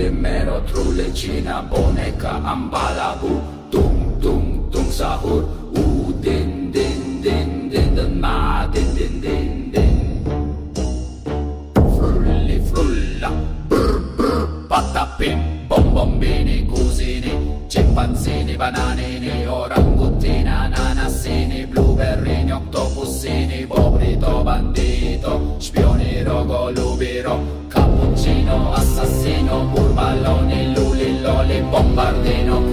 mero, trulecina, boneca, ambalabu, tung tung tung sahur, din din din din din ma din din din din. Frulli frulla, brr brr, patapim, bombombini, cusini, scimpanzini, bananini, oranguttina, ananassini, blueberrini, octopussini, bobrito, bandito, spioni, rogolubiro, cappuccino, assassino, burballoni, lulilloli, bombardino,